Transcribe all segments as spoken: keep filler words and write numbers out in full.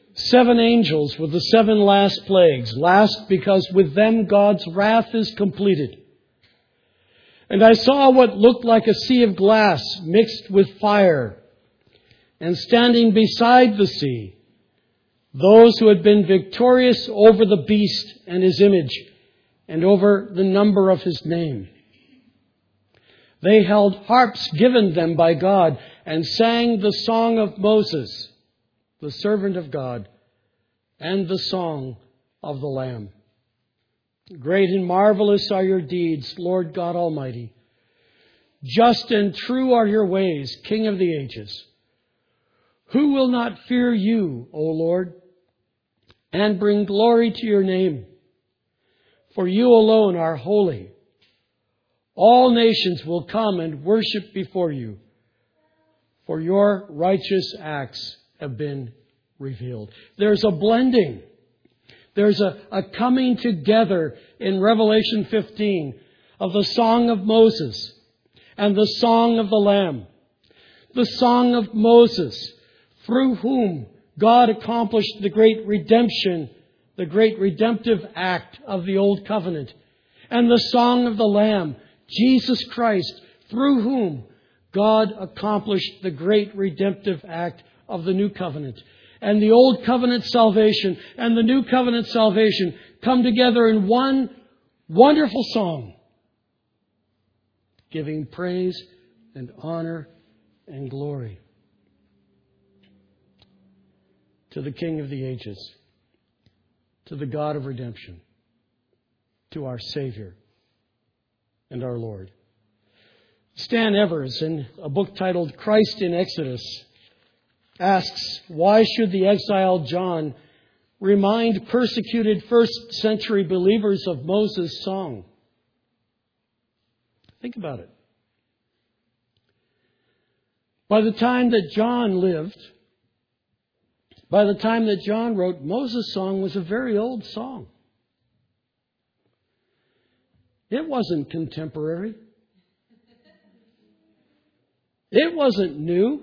Seven angels with the seven last plagues. Last because with them God's wrath is completed. And I saw what looked like a sea of glass mixed with fire. And standing beside the sea, those who had been victorious over the beast and his image, and over the number of his name. They held harps given them by God, and sang the song of Moses, the servant of God, and the song of the Lamb. Great and marvelous are your deeds, Lord God Almighty. Just and true are your ways, King of the ages. Who will not fear you, O Lord, and bring glory to your name? For you alone are holy. All nations will come and worship before you, for your righteous acts have been revealed. There's a blending. There's a, a coming together in Revelation fifteen of the song of Moses and the song of the Lamb. The song of Moses, through whom God accomplished the great redemption, the great redemptive act of the Old Covenant. And the song of the Lamb, Jesus Christ, through whom God accomplished the great redemptive act of the New Covenant. And the Old Covenant salvation and the New Covenant salvation come together in one wonderful song, giving praise and honor and glory to the King of the ages, to the God of redemption, to our Savior and our Lord. Stan Evers, in a book titled Christ in Exodus, asks, why should the exiled John remind persecuted first century believers of Moses' song? Think about it. By the time that John lived, by the time that John wrote, Moses' song was a very old song. It wasn't contemporary. It wasn't new.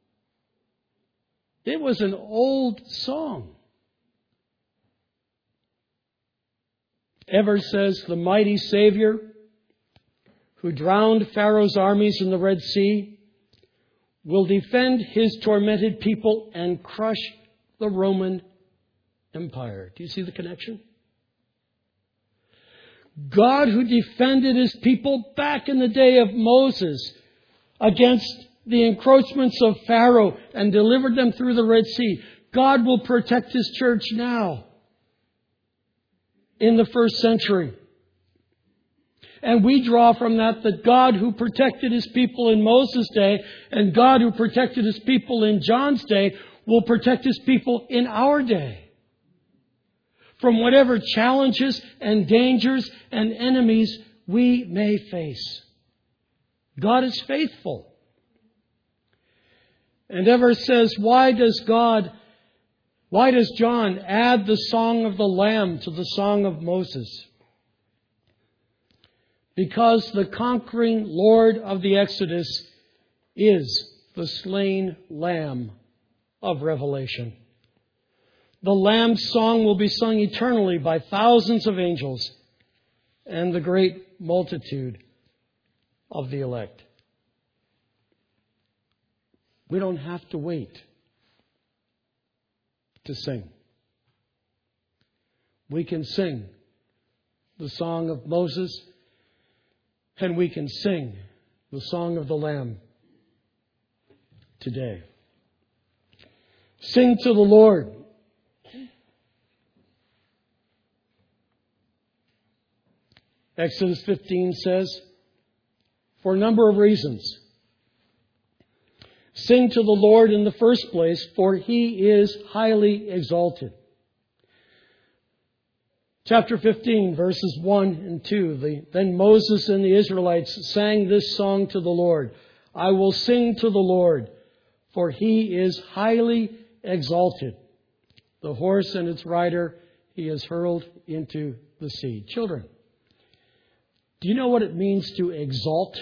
It was an old song. Evers says, the mighty Savior who drowned Pharaoh's armies in the Red Sea will defend his tormented people and crush the Roman Empire. Do you see the connection? God who defended his people back in the day of Moses against the encroachments of Pharaoh and delivered them through the Red Sea. God will protect his church now in the first century. And we draw from that that God who protected his people in Moses' day and God who protected his people in John's day will protect his people in our day from whatever challenges and dangers and enemies we may face. God is faithful. And Evers says, why does God, why does John add the song of the Lamb to the song of Moses? Because the conquering Lord of the Exodus is the slain Lamb of Revelation. The Lamb's song will be sung eternally by thousands of angels and the great multitude of the elect. We don't have to wait to sing. We can sing the song of Moses, and we can sing the song of the Lamb today. Sing to the Lord. Exodus fifteen says, for a number of reasons. Sing to the Lord in the first place, for he is highly exalted. Chapter fifteen, verses one and two. The, then Moses and the Israelites sang this song to the Lord. I will sing to the Lord, for he is highly exalted. The horse and its rider he has hurled into the sea. Children, do you know what it means to exalt?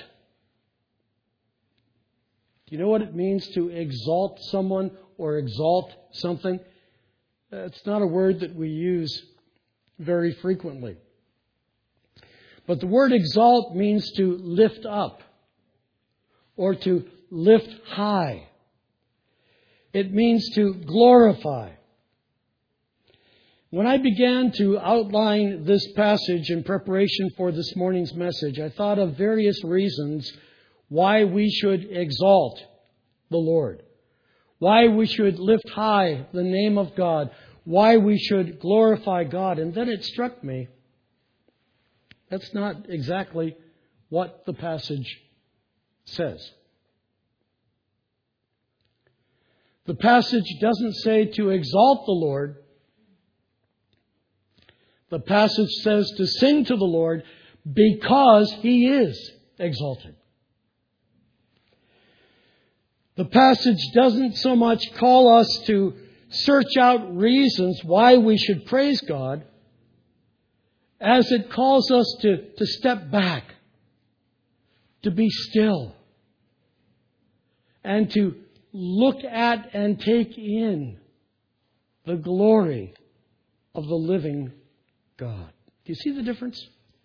Do you know what it means to exalt someone or exalt something? It's not a word that we use very frequently. But the word exalt means to lift up or to lift high. It means to glorify. When I began to outline this passage in preparation for this morning's message, I thought of various reasons why we should exalt the Lord, why we should lift high the name of God, why we should glorify God. And then it struck me, that's not exactly what the passage says. The passage doesn't say to exalt the Lord. The passage says to sing to the Lord because He is exalted. The passage doesn't so much call us to search out reasons why we should praise God as it calls us to, to step back, to be still, and to look at and take in the glory of the living God. Do you see the difference?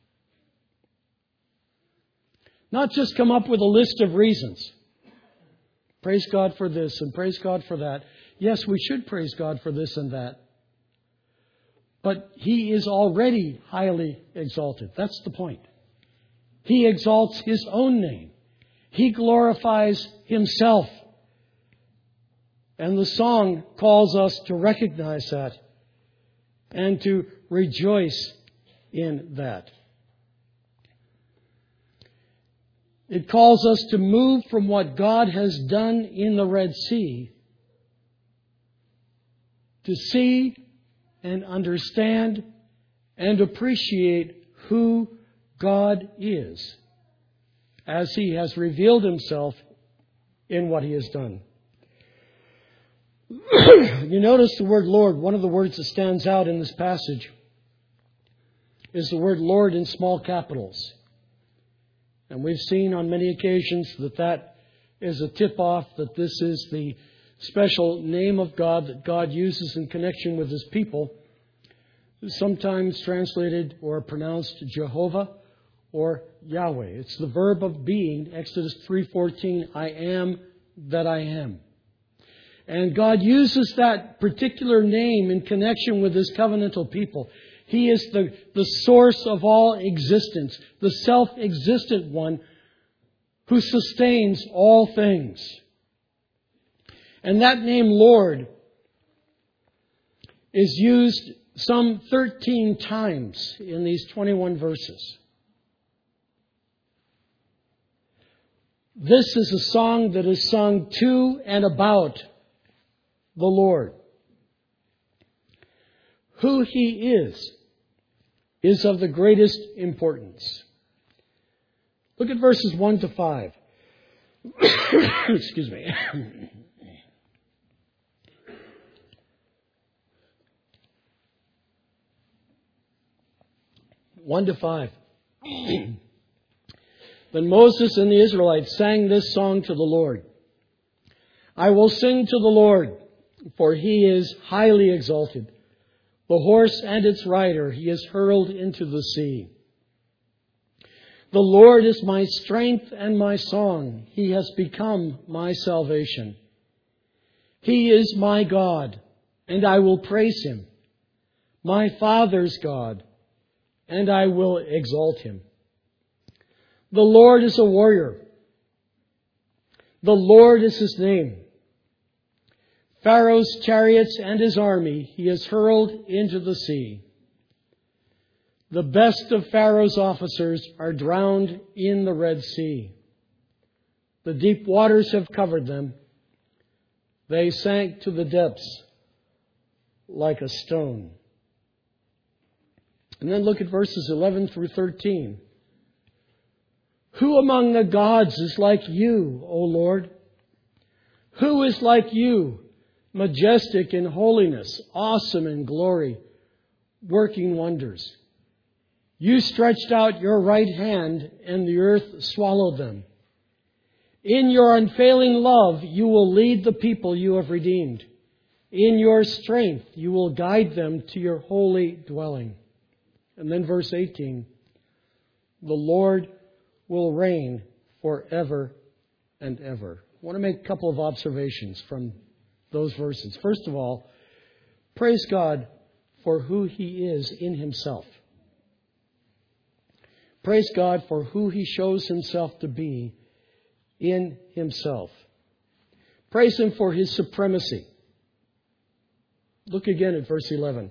Not just come up with a list of reasons. Praise God for this and praise God for that. Yes, we should praise God for this and that. But He is already highly exalted. That's the point. He exalts His own name. He glorifies Himself. And the song calls us to recognize that and to rejoice in that. It calls us to move from what God has done in the Red Sea to see and understand and appreciate who God is as He has revealed Himself in what He has done. You notice the word Lord. One of the words that stands out in this passage is the word Lord in small capitals. And we've seen on many occasions that that is a tip-off, that this is the special name of God that God uses in connection with His people, sometimes translated or pronounced Jehovah or Yahweh. It's the verb of being, Exodus three fourteen, I am that I am. And God uses that particular name in connection with His covenantal people. He is the, the source of all existence, the self-existent one who sustains all things. And that name, Lord, is used some thirteen times in these twenty-one verses. This is a song that is sung to and about the Lord. Who He is, is of the greatest importance. Look at verses one to five. Excuse me. one to five. Then Moses and the Israelites sang this song to the Lord. I will sing to the Lord, for He is highly exalted. The horse and its rider He has hurled into the sea. The Lord is my strength and my song. He has become my salvation. He is my God, and I will praise Him. My Father's God, and I will exalt Him. The Lord is a warrior. The Lord is His name. Pharaoh's chariots and his army He has hurled into the sea. The best of Pharaoh's officers are drowned in the Red Sea. The deep waters have covered them. They sank to the depths like a stone. And then look at verses eleven through thirteen. Who among the gods is like You, O Lord? Who is like You, majestic in holiness, awesome in glory, working wonders? You stretched out Your right hand, and the earth swallowed them. In Your unfailing love, You will lead the people You have redeemed. In your strength, you will guide them to your holy dwelling. And then verse eighteen. The Lord will reign forever and ever. I want to make a couple of observations from those verses. First of all, praise God for who He is in Himself. Praise God for who He shows Himself to be in Himself. Praise Him for His supremacy. Look again at verse eleven.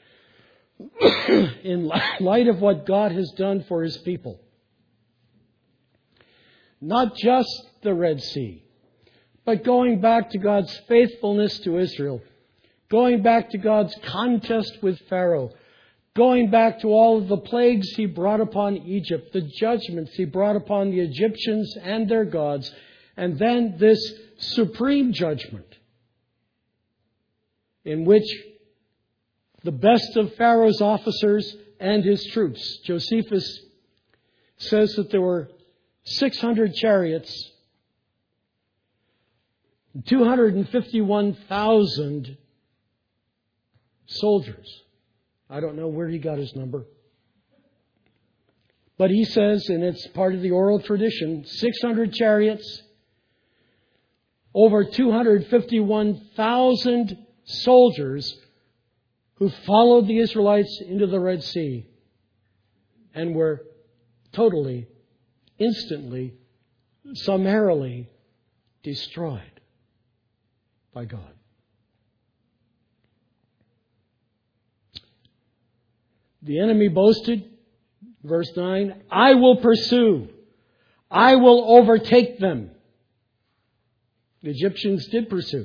In light of what God has done for His people. Not just the Red Sea, but going back to God's faithfulness to Israel. Going back to God's contest with Pharaoh. Going back to all of the plagues He brought upon Egypt. The judgments He brought upon the Egyptians and their gods. And then this supreme judgment in which the best of Pharaoh's officers and his troops. Josephus says that there were six hundred chariots, two hundred fifty-one thousand soldiers. I don't know where he got his number. But he says, and it's part of the oral tradition, six hundred chariots, over two hundred fifty-one thousand soldiers who followed the Israelites into the Red Sea and were totally, instantly, summarily destroyed by God. The enemy boasted, verse nine, I will pursue, I will overtake them. The Egyptians did pursue.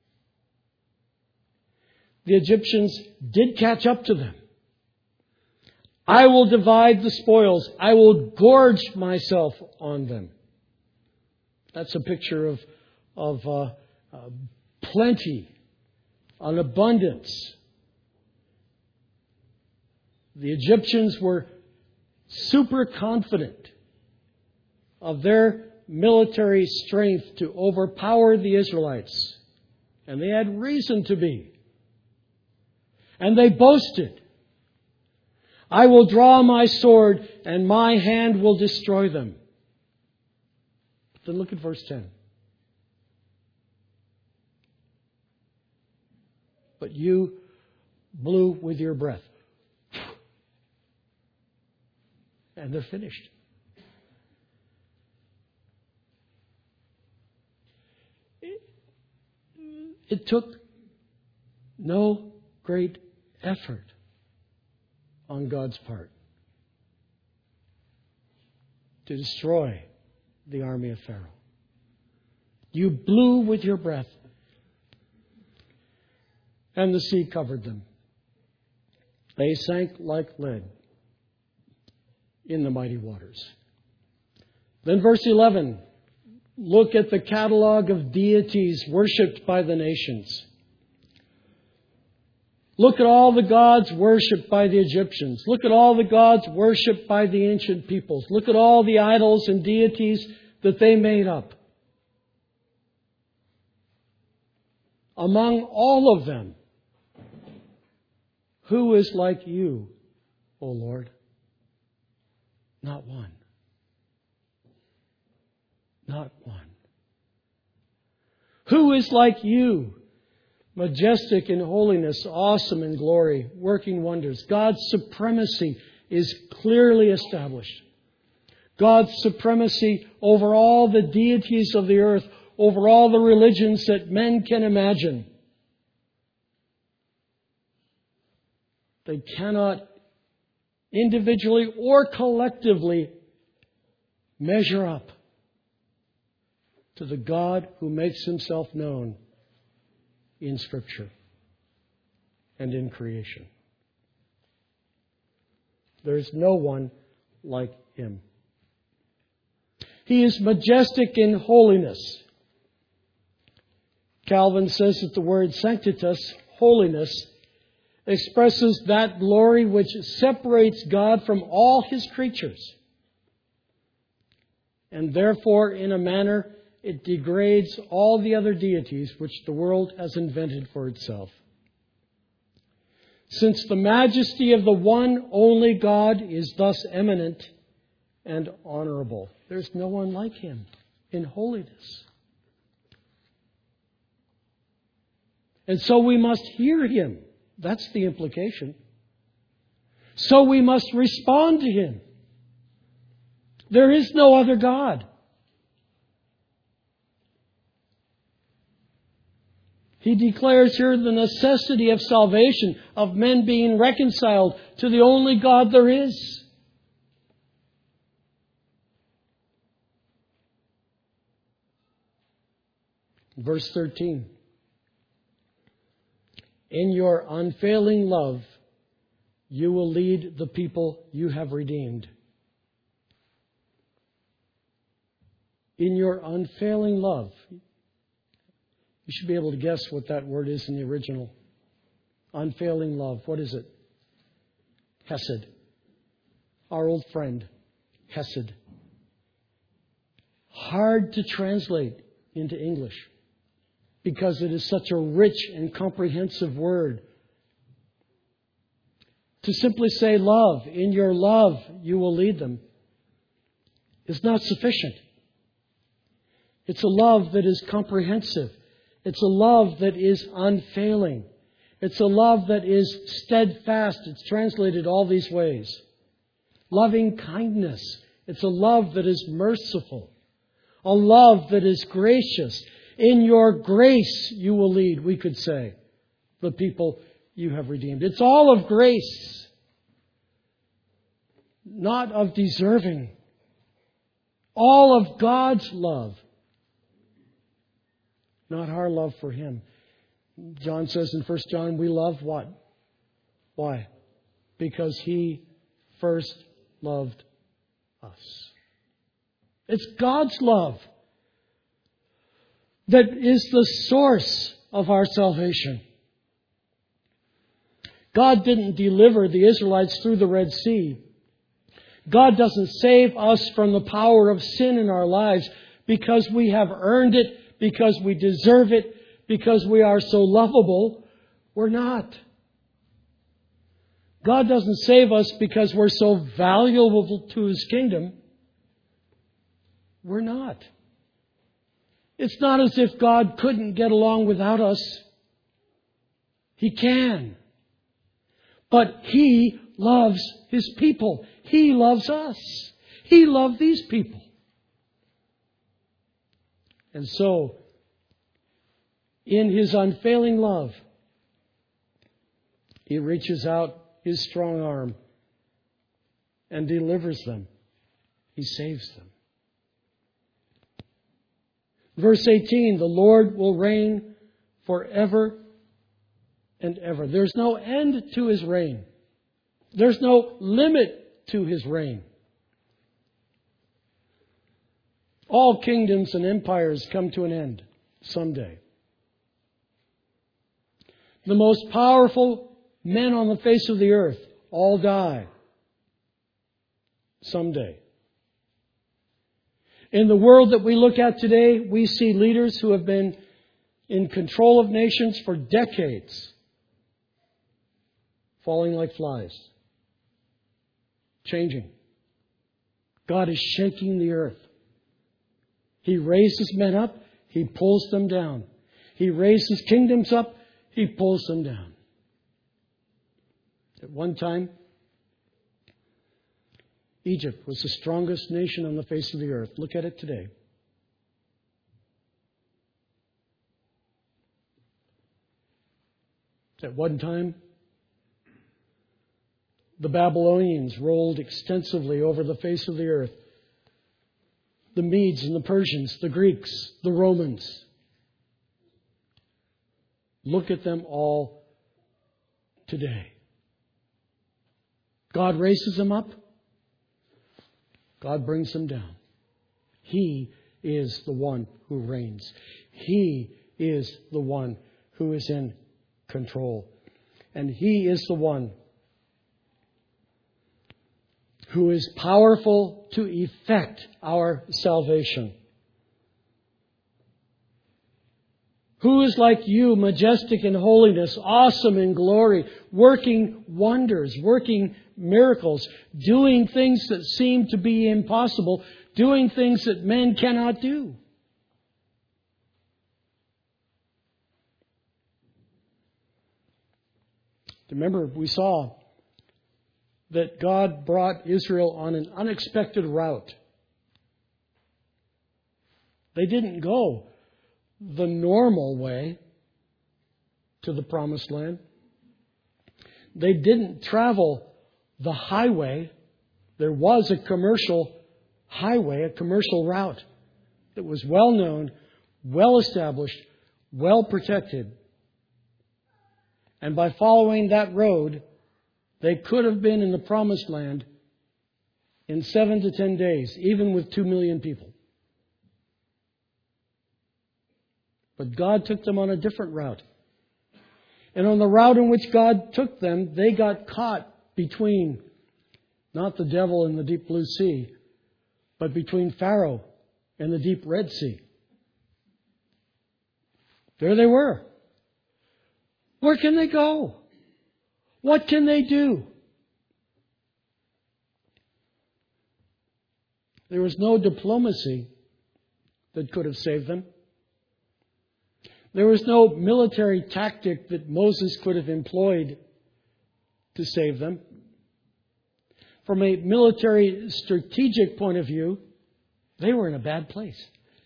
The Egyptians did catch up to them. I will divide the spoils. I will gorge myself on them. That's a picture of, of uh, uh, plenty, an abundance. The Egyptians were super confident of their military strength to overpower the Israelites. And they had reason to be. And they boasted, I will draw my sword and my hand will destroy them. But then look at verse ten. But you blew with your breath. And they're finished. It, it took no great effort on God's part to destroy the army of Pharaoh. You blew with your breath, and the sea covered them. They sank like lead in the mighty waters. Then verse eleven, look at the catalog of deities worshipped by the nations. Look at all the gods worshipped by the Egyptians. Look at all the gods worshipped by the ancient peoples. Look at all the idols and deities that they made up. Among all of them, who is like you, O Lord? Not one. Not one. Who is like you? Majestic in holiness, awesome in glory, working wonders. God's supremacy is clearly established. God's supremacy over all the deities of the earth, over all the religions that men can imagine. They cannot individually or collectively measure up to the God who makes Himself known in Scripture and in creation. There is no one like Him. He is majestic in holiness. Calvin says that the word sanctitas, holiness, expresses that glory which separates God from all His creatures, and therefore, in a manner, it degrades all the other deities which the world has invented for itself. Since the majesty of the one only God is thus eminent and honorable. There's no one like Him in holiness. And so we must hear Him. That's the implication. So we must respond to Him. There is no other God. He declares here the necessity of salvation, of men being reconciled to the only God there is. Verse thirteen. In your unfailing love, you will lead the people you have redeemed. In your unfailing love. You should be able to guess what that word is in the original. Unfailing love. What is it? Hesed. Our old friend, Hesed. Hard to translate into English because it is such a rich and comprehensive word. To simply say love, in your love you will lead them, is not sufficient. It's a love that is comprehensive. It's a love that is unfailing. It's a love that is steadfast. It's translated all these ways. Loving kindness. It's a love that is merciful. A love that is gracious. In your grace you will lead, we could say, the people you have redeemed. It's all of grace, not of deserving. All of God's love. Not our love for Him. John says in First John, we love what? Why? Because He first loved us. It's God's love that is the source of our salvation. God didn't deliver the Israelites through the Red Sea. God doesn't save us from the power of sin in our lives because we have earned it, because we deserve it, because we are so lovable. We're not. God doesn't save us because we're so valuable to His kingdom. We're not. It's not as if God couldn't get along without us. He can. But He loves His people. He loves us. He loved these people. And so, in His unfailing love, He reaches out His strong arm and delivers them. He saves them. Verse eighteen, the Lord will reign forever and ever. There's no end to His reign. There's no limit to His reign. All kingdoms and empires come to an end someday. The most powerful men on the face of the earth all die someday. In the world that we look at today, we see leaders who have been in control of nations for decades falling like flies, changing. God is shaking the earth. He raises men up, He pulls them down. He raises kingdoms up, He pulls them down. At one time, Egypt was the strongest nation on the face of the earth. Look at it today. At one time, the Babylonians rolled extensively over the face of the earth. The Medes and the Persians, the Greeks, the Romans. Look at them all today. God raises them up. God brings them down. He is the one who reigns. He is the one who is in control. And He is the one who is powerful to effect our salvation. Who is like you, majestic in holiness, awesome in glory, working wonders, working miracles, doing things that seem to be impossible, doing things that men cannot do? Remember, we saw that God brought Israel on an unexpected route. They didn't go the normal way to the Promised Land. They didn't travel the highway. There was a commercial highway, a commercial route that was well known, well established, well protected. And by following that road, they could have been in the Promised Land in seven to ten days, even with two million people. But God took them on a different route. And on the route in which God took them, they got caught between not the devil and the deep blue sea, but between Pharaoh and the deep Red Sea. There they were. Where can they go? What can they do? There was no diplomacy that could have saved them. There was no military tactic that Moses could have employed to save them. From a military strategic point of view, they were in a bad place.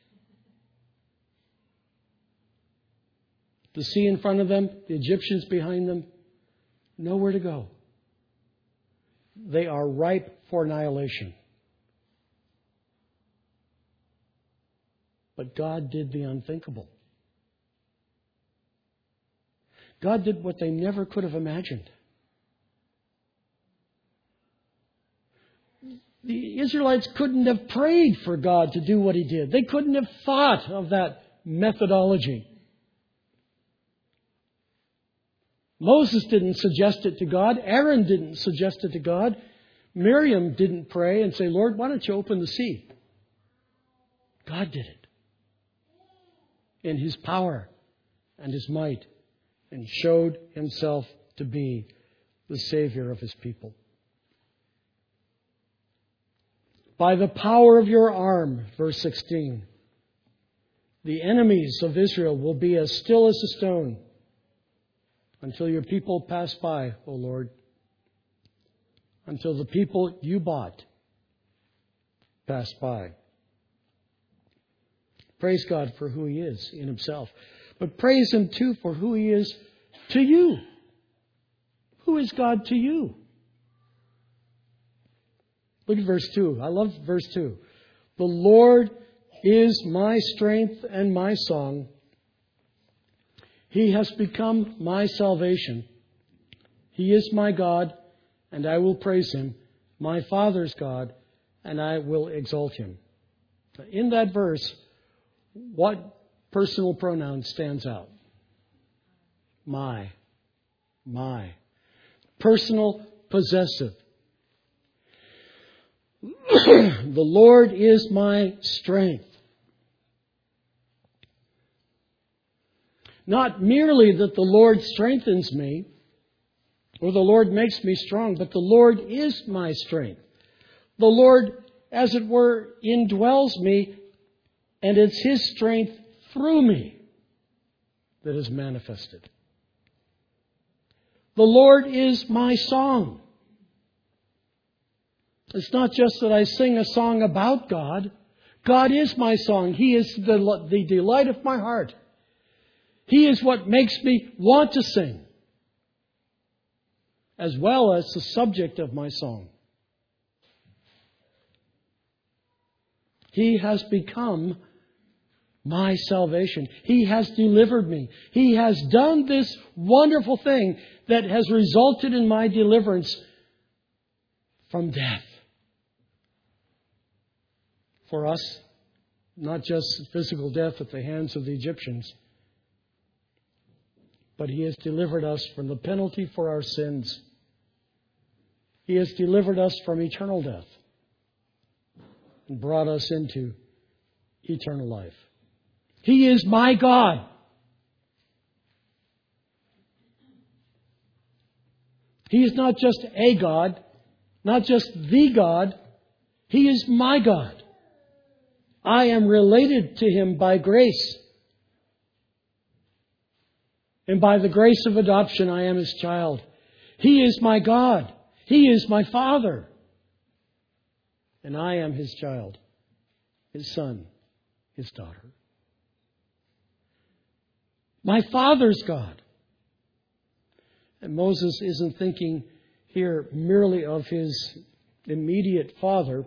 The sea in front of them, the Egyptians behind them, nowhere to go. They are ripe for annihilation. But God did the unthinkable. God did what they never could have imagined. The Israelites couldn't have prayed for God to do what He did. They couldn't have thought of that methodology. Moses didn't suggest it to God. Aaron didn't suggest it to God. Miriam didn't pray and say, Lord, why don't you open the sea? God did it. In His power and His might, and showed Himself to be the Savior of His people. By the power of your arm, verse sixteen, the enemies of Israel will be as still as a stone until your people pass by, O Lord, until the people you bought pass by. Praise God for who He is in Himself. But praise Him too for who He is to you. Who is God to you? Look at verse two. I love verse two. The Lord is my strength and my song. He has become my salvation. He is my God, and I will praise Him. My Father's God, and I will exalt Him. In that verse, what personal pronoun stands out? My. My. Personal possessive. The Lord is my strength. Not merely that the Lord strengthens me, or the Lord makes me strong, but the Lord is my strength. The Lord, as it were, indwells me, and it's His strength through me that is manifested. The Lord is my song. It's not just that I sing a song about God. God is my song. He is the, the delight of my heart. He is what makes me want to sing, as well as the subject of my song. He has become my salvation. He has delivered me. He has done this wonderful thing that has resulted in my deliverance from death. For us, not just physical death at the hands of the Egyptians, but He has delivered us from the penalty for our sins. He has delivered us from eternal death and brought us into eternal life. He is my God. He is not just a God, not just the God. He is my God. I am related to Him by grace. And by the grace of adoption, I am His child. He is my God. He is my Father. And I am His child, His son, His daughter. My Father's God. And Moses isn't thinking here merely of his immediate father,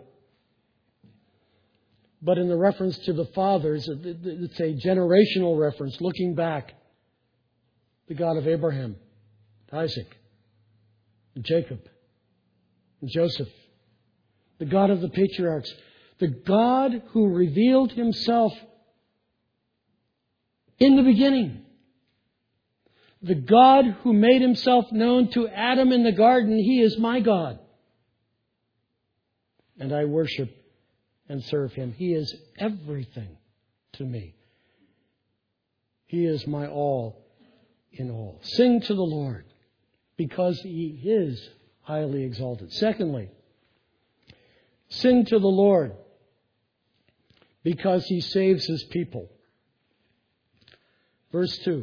but in the reference to the fathers, it's a generational reference, looking back. The God of Abraham, Isaac, and Jacob, and Joseph. The God of the patriarchs. The God who revealed Himself in the beginning. The God who made Himself known to Adam in the garden. He is my God. And I worship and serve Him. He is everything to me. He is my all in all. Sing to the Lord, because He is highly exalted. Secondly, sing to the Lord, because He saves His people. Verse two.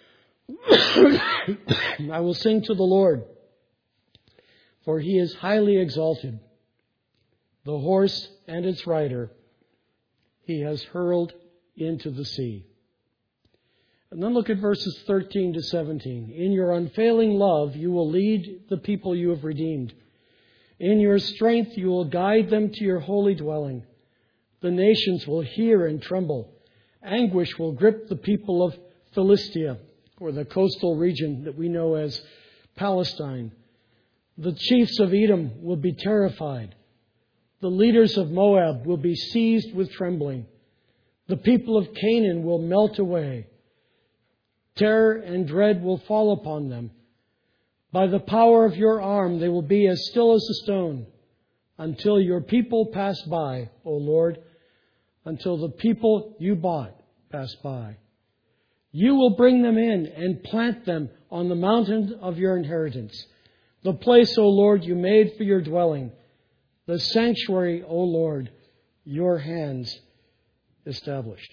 I will sing to the Lord, for He is highly exalted. The horse and its rider He has hurled into the sea. And then look at verses thirteen to seventeen. In your unfailing love, you will lead the people you have redeemed. In your strength, you will guide them to your holy dwelling. The nations will hear and tremble. Anguish will grip the people of Philistia, or the coastal region that we know as Palestine. The chiefs of Edom will be terrified. The leaders of Moab will be seized with trembling. The people of Canaan will melt away. Terror and dread will fall upon them. By the power of your arm, they will be as still as a stone until your people pass by, O Lord, until the people you bought pass by. You will bring them in and plant them on the mountain of your inheritance, the place, O Lord, you made for your dwelling, the sanctuary, O Lord, your hands established.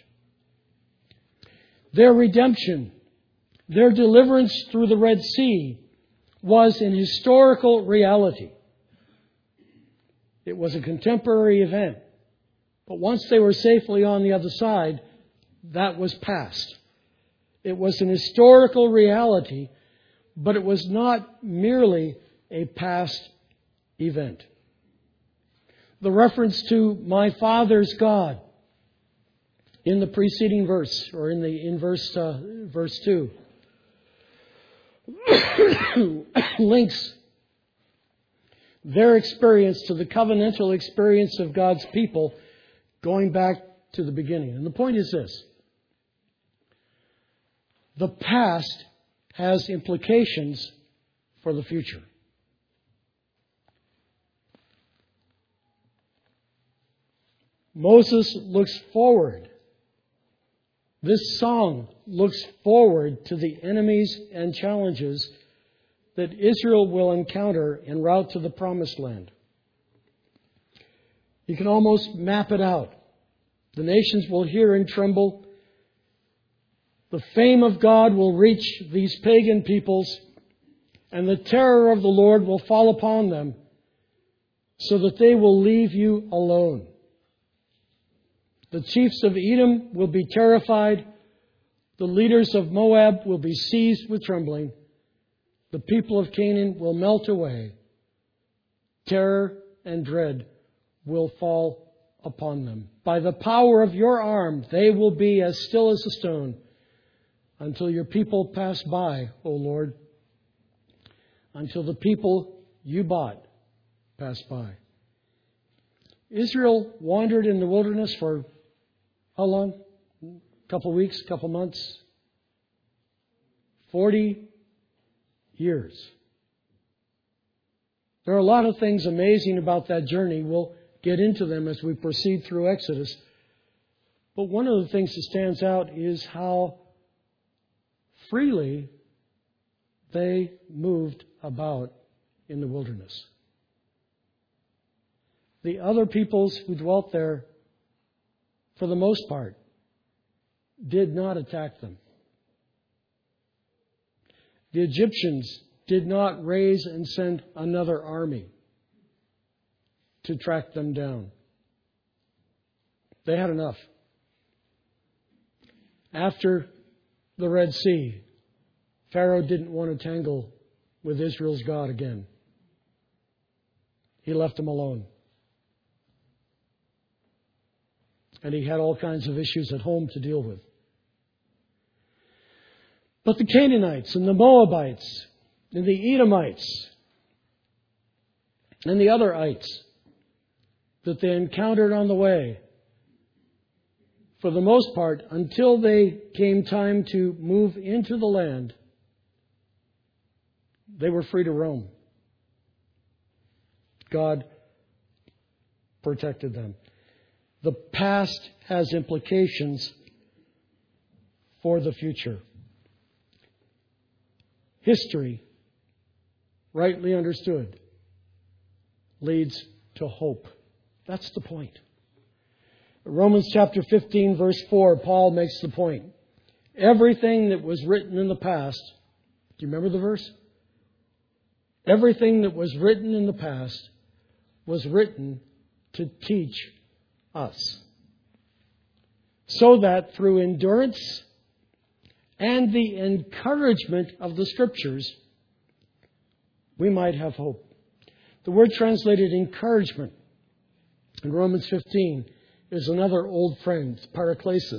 Their redemption, their deliverance through the Red Sea, was an historical reality. It was a contemporary event. But once they were safely on the other side, that was past. It was an historical reality, but it was not merely a past event. The reference to my Father's God in the preceding verse, or in the in verse uh, verse two, links their experience to the covenantal experience of God's people going back to the beginning. And the point is this: the past has implications for the future. Moses looks forward. This song looks forward to the enemies and challenges that Israel will encounter en route to the Promised Land. You can almost map it out. The nations will hear and tremble. The fame of God will reach these pagan peoples, and the terror of the Lord will fall upon them, so that they will leave you alone. The chiefs of Edom will be terrified. The leaders of Moab will be seized with trembling. The people of Canaan will melt away. Terror and dread will fall upon them. By the power of your arm, they will be as still as a stone until your people pass by, O Lord, until the people you bought pass by. Israel wandered in the wilderness for how long? A couple of weeks, a couple of months? Forty years. There are a lot of things amazing about that journey. We'll get into them as we proceed through Exodus. But one of the things that stands out is how freely they moved about in the wilderness. The other peoples who dwelt there, for the most part, did not attack them. The Egyptians did not raise and send another army to track them down. They had enough. After the Red Sea, Pharaoh didn't want to tangle with Israel's God again. He left them alone. And he had all kinds of issues at home to deal with. But the Canaanites and the Moabites and the Edomites and the other ites that they encountered on the way, for the most part, until they came time to move into the land, they were free to roam. God protected them. The past has implications for the future. History, rightly understood, leads to hope. That's the point. Romans chapter fifteen, verse four, Paul makes the point. Everything that was written in the past, do you remember the verse? Everything that was written in the past was written to teach us, so that through endurance and the encouragement of the Scriptures, we might have hope. The word translated encouragement in Romans fifteen is another old friend, paraklesis.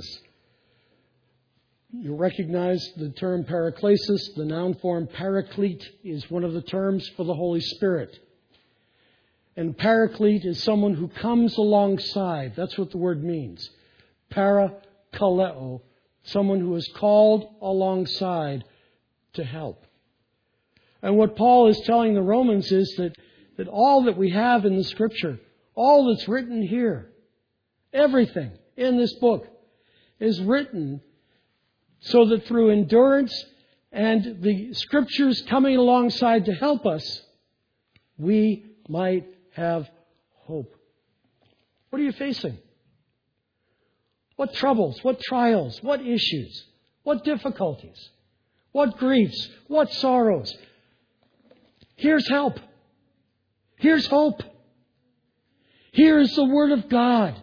You recognize the term paraklesis. The noun form paraclete is one of the terms for the Holy Spirit. And paraclete is someone who comes alongside. That's what the word means. Parakaleo, someone who is called alongside to help. And what Paul is telling the Romans is that, that all that we have in the Scripture, all that's written here, everything in this book is written so that through endurance and the Scriptures coming alongside to help us, we might have hope. What are you facing? What troubles? What trials? What issues? What difficulties? What griefs? What sorrows? Here's help. Here's hope. Here's the Word of God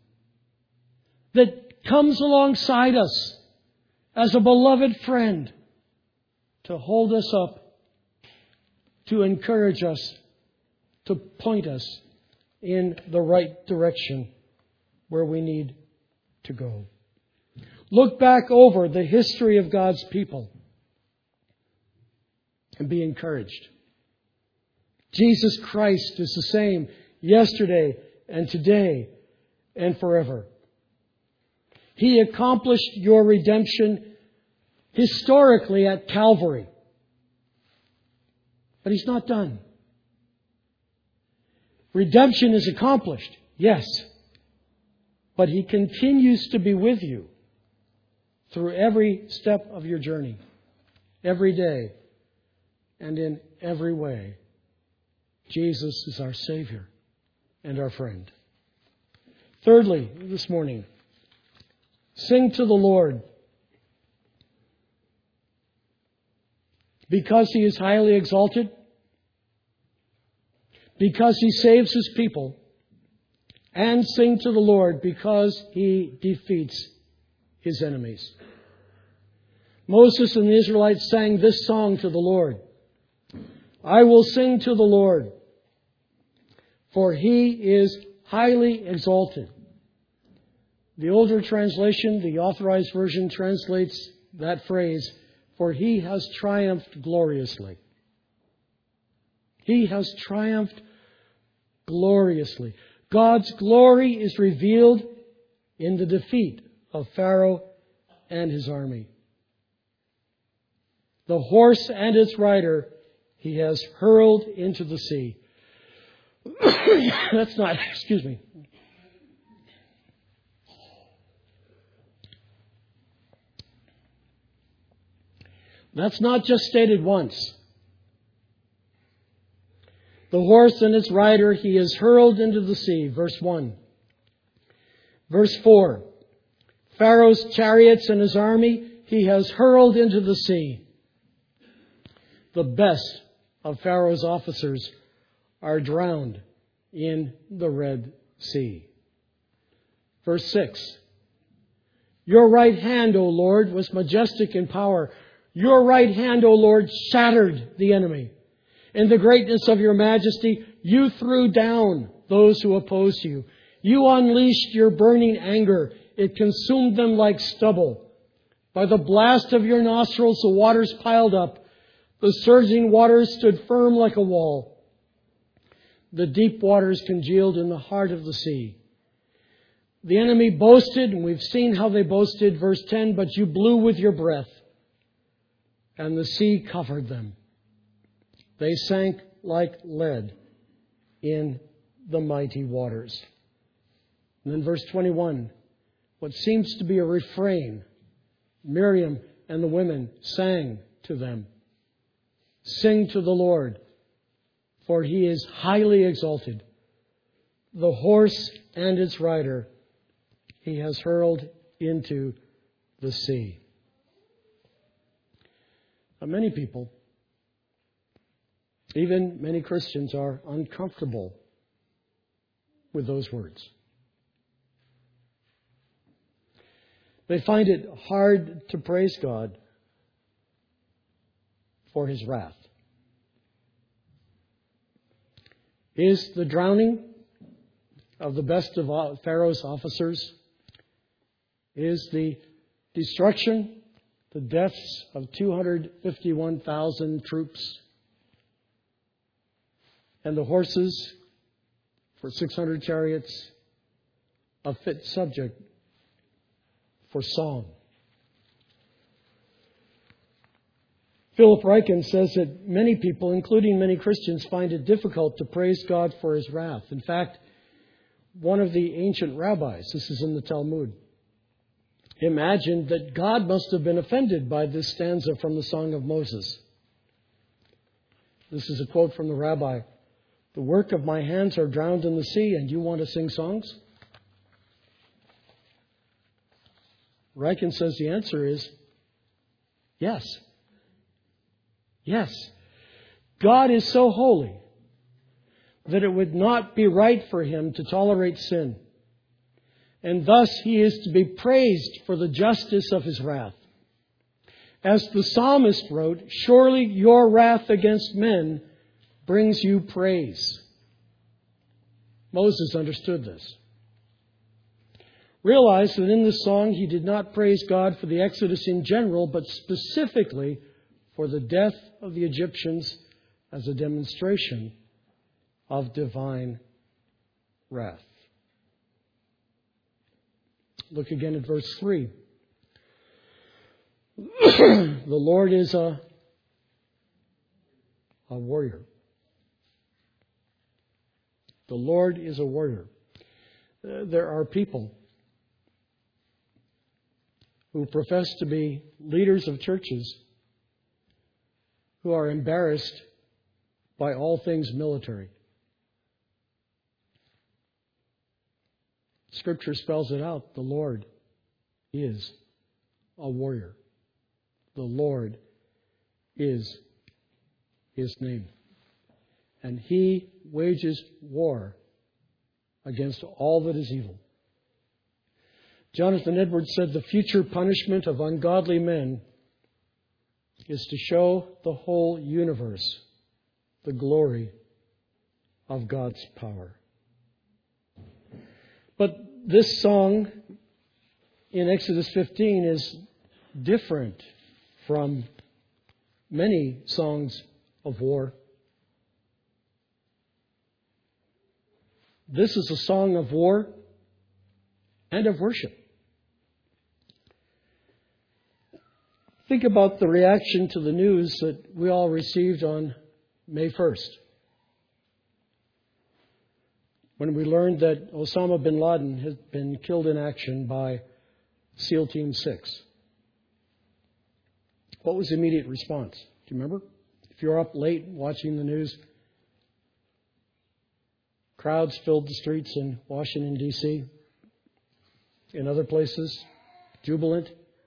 that comes alongside us as a beloved friend to hold us up, to encourage us, to point us in the right direction where we need to go. Look back over the history of God's people and be encouraged. Jesus Christ is the same yesterday and today and forever. He accomplished your redemption historically at Calvary. But He's not done. Redemption is accomplished, yes. But He continues to be with you through every step of your journey, every day, and in every way. Jesus is our Savior and our friend. Thirdly, this morning, sing to the Lord. Because He is highly exalted, because He saves His people, and sing to the Lord because He defeats His enemies. Moses and the Israelites sang this song to the Lord. I will sing to the Lord, for He is highly exalted. The older translation, the Authorized Version, translates that phrase, for He has triumphed gloriously. He has triumphed gloriously. God's glory is revealed in the defeat of Pharaoh and his army. The horse and its rider He has hurled into the sea. That's not, excuse me. That's not just stated once. The horse and its rider he has hurled into the sea. Verse one. Verse four. Pharaoh's chariots and his army he has hurled into the sea. The best of Pharaoh's officers are drowned in the Red Sea. Verse six. Your right hand, O Lord, was majestic in power. Your right hand, O Lord, shattered the enemy. In the greatness of your majesty, you threw down those who opposed you. You unleashed your burning anger. It consumed them like stubble. By the blast of your nostrils, the waters piled up. The surging waters stood firm like a wall. The deep waters congealed in the heart of the sea. The enemy boasted, and we've seen how they boasted, verse ten, but you blew with your breath, and the sea covered them. They sank like lead in the mighty waters. And then verse twenty-one, what seems to be a refrain, Miriam and the women sang to them, sing to the Lord, for he is highly exalted. The horse and its rider he has hurled into the sea. Now, many people, even many Christians, are uncomfortable with those words. They find it hard to praise God for his wrath. Is the drowning of the best of Pharaoh's officers, is the destruction, the deaths of two hundred fifty-one thousand troops, and the horses for six hundred chariots, a fit subject for song? Philip Ryken says that many people, including many Christians, find it difficult to praise God for his wrath. In fact, one of the ancient rabbis, this is in the Talmud, imagined that God must have been offended by this stanza from the Song of Moses. This is a quote from the rabbi. The work of my hands are drowned in the sea, and you want to sing songs? Ryken says the answer is yes. Yes. God is so holy that it would not be right for him to tolerate sin. And thus he is to be praised for the justice of his wrath. As the psalmist wrote, surely your wrath against men brings you praise. Moses understood this. Realize that in this song he did not praise God for the Exodus in general, but specifically for the death of the Egyptians as a demonstration of divine wrath. Look again at verse three. The Lord is a, a warrior. The Lord is a warrior. Uh, there are people who profess to be leaders of churches who are embarrassed by all things military. Scripture spells it out. The Lord is a warrior. The Lord is his name. And he wages war against all that is evil. Jonathan Edwards said the future punishment of ungodly men is to show the whole universe the glory of God's power. But this song in Exodus fifteen is different from many songs of war. This is a song of war and of worship. Think about the reaction to the news that we all received on May first, when we learned that Osama bin Laden had been killed in action by SEAL Team six. What was the immediate response? Do you remember? If you're up late watching the news, Crowds filled the streets in Washington, D C, in other places, jubilant,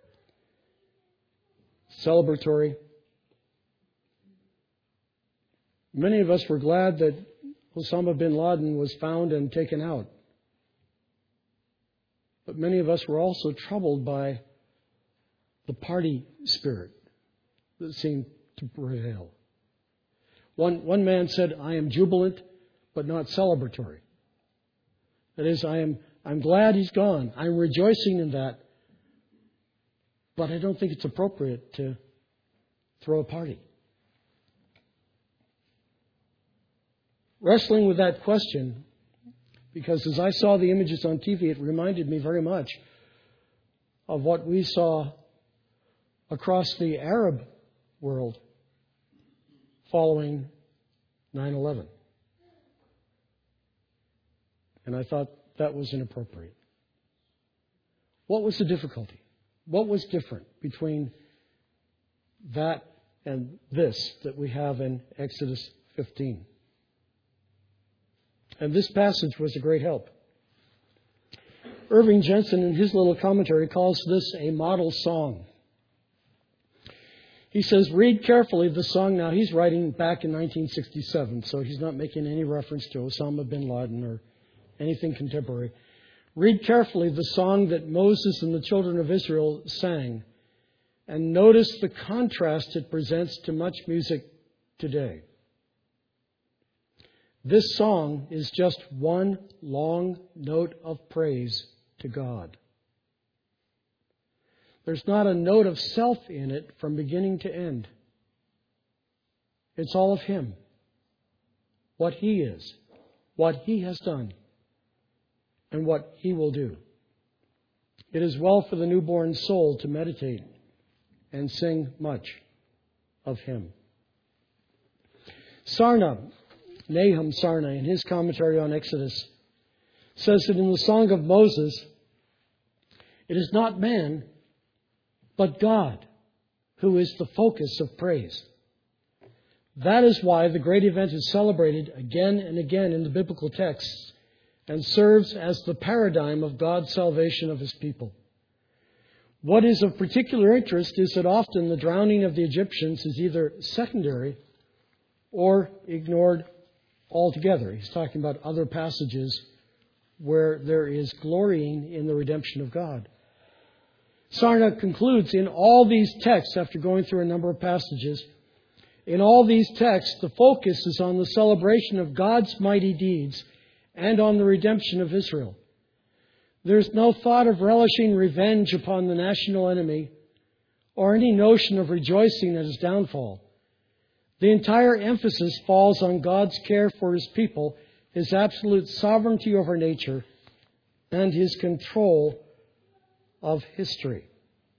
celebratory. Many of us were glad that Osama bin Laden was found and taken out. But many of us were also troubled by the party spirit that seemed to prevail. One, one man said, I am jubilant, but not celebratory. That is, I am, I'm glad he's gone. I'm rejoicing in that. But I don't think it's appropriate to throw a party. Wrestling with that question, because as I saw the images on T V, it reminded me very much of what we saw across the Arab world following nine eleven. And I thought that was inappropriate. What was the difficulty? What was different between that and this that we have in Exodus fifteen? And this passage was a great help. Irving Jensen, in his little commentary, calls this a model song. He says, read carefully the song. Now, he's writing back in nineteen sixty-seven, so he's not making any reference to Osama bin Laden or anything contemporary. Read carefully the song that Moses and the children of Israel sang, and notice the contrast it presents to much music today. This song is just one long note of praise to God. There's not a note of self in it from beginning to end. It's all of Him. What He is, what He has done, and what He will do. It is well for the newborn soul to meditate and sing much of Him. Sarna, Nahum Sarna, in his commentary on Exodus, says that in the Song of Moses, it is not man, but God, who is the focus of praise. That is why the great event is celebrated again and again in the biblical texts and serves as the paradigm of God's salvation of His people. What is of particular interest is that often the drowning of the Egyptians is either secondary or ignored altogether. He's talking about other passages where there is glorying in the redemption of God. Sarna concludes, in all these texts, after going through a number of passages, in all these texts, the focus is on the celebration of God's mighty deeds and on the redemption of Israel. There's no thought of relishing revenge upon the national enemy or any notion of rejoicing at his downfall. The entire emphasis falls on God's care for His people, His absolute sovereignty over nature, and His control of history.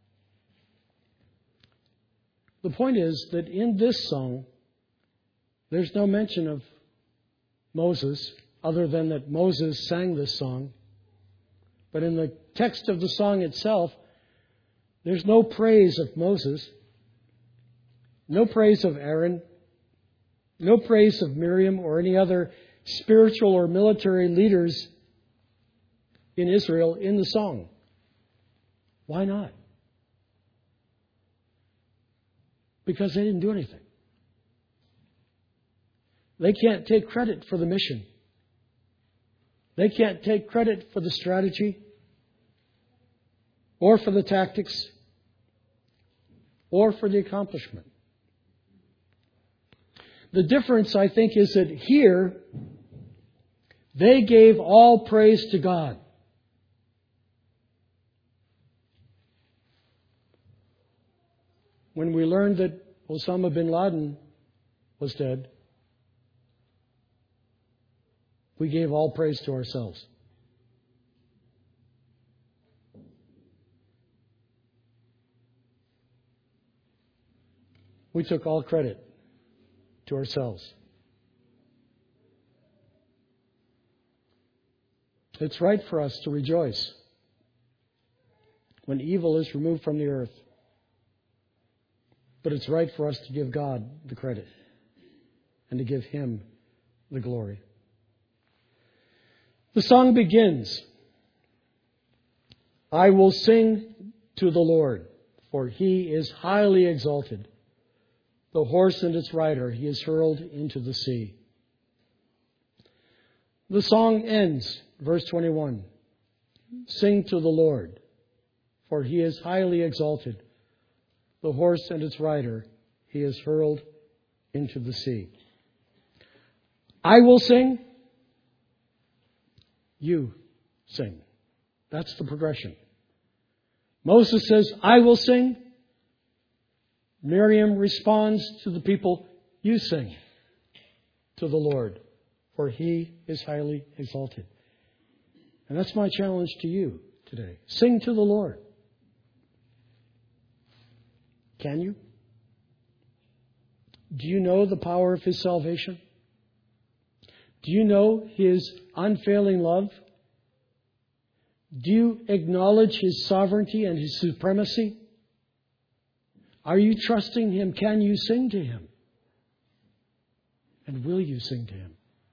The point is that in this song, there's no mention of Moses, other than that Moses sang this song. But in the text of the song itself, there's no praise of Moses, no praise of Aaron, no praise of Miriam or any other spiritual or military leaders in Israel in the song. Why not? Because they didn't do anything. They can't take credit for the mission. They can't take credit for the strategy or for the tactics or for the accomplishment. The difference, I think, is that here they gave all praise to God. When we learned that Osama bin Laden was dead, we gave all praise to ourselves. We took all credit to ourselves. It's right for us to rejoice when evil is removed from the earth. But it's right for us to give God the credit and to give Him the glory. The song begins, I will sing to the Lord, for he is highly exalted. The horse and its rider he is hurled into the sea. The song ends, verse twenty-one. Sing to the Lord, for he is highly exalted. The horse and its rider he is hurled into the sea. I will sing. You sing. That's the progression. Moses says, I will sing. Miriam responds to the people, you sing to the Lord, for he is highly exalted. And that's my challenge to you today. Sing to the Lord. Can you? Do you know the power of his salvation? Do you know his unfailing love? Do you acknowledge his sovereignty and his supremacy? Are you trusting him? Can you sing to him? And will you sing to him?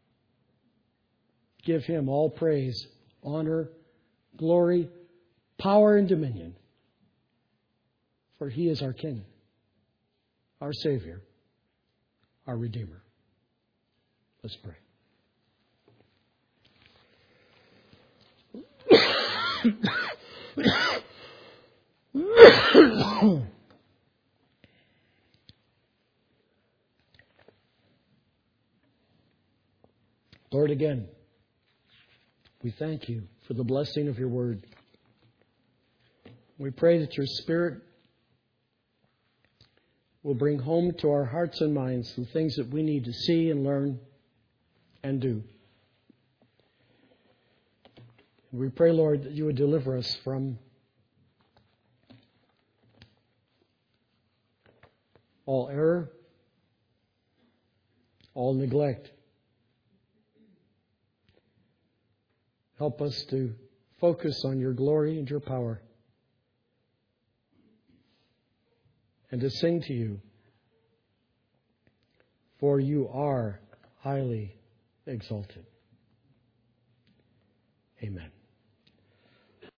Give him all praise, honor, glory, power, and dominion. For he is our King, our Savior, our Redeemer. Let's pray. Lord, again, we thank you for the blessing of your word. We pray that your Spirit will bring home to our hearts and minds the things that we need to see and learn and do. We pray, Lord, that you would deliver us from all error, all neglect. Help us to focus on your glory and your power and to sing to you, for you are highly exalted. Amen.